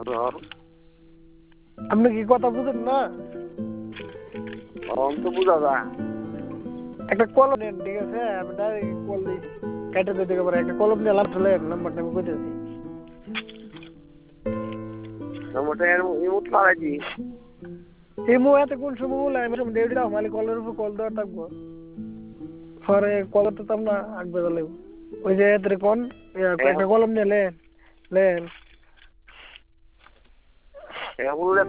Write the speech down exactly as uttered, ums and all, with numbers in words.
আপনি কি কথা বুঝেন না? তো বুঝা যায়। একটা কলম নেন, ঠিক আছে? আমি ডাইরেক্ট কল দিই, কেটে দিতে পারে। একটা কলম নিয়ে লাভ চলে নাম্বারটা আমি কইতেছি। নাম্বারটা ইমোট লাগাইছি। এই মুহূর্তে কোন সময় হলো আমি সময় ডেউটি দাও মালি কলের উপর কল দেওয়া থাকবো। পরে কল তো না আগে বেলা ওই যে এদের কোন একটা কলম নিয়ে লেন লেন এখন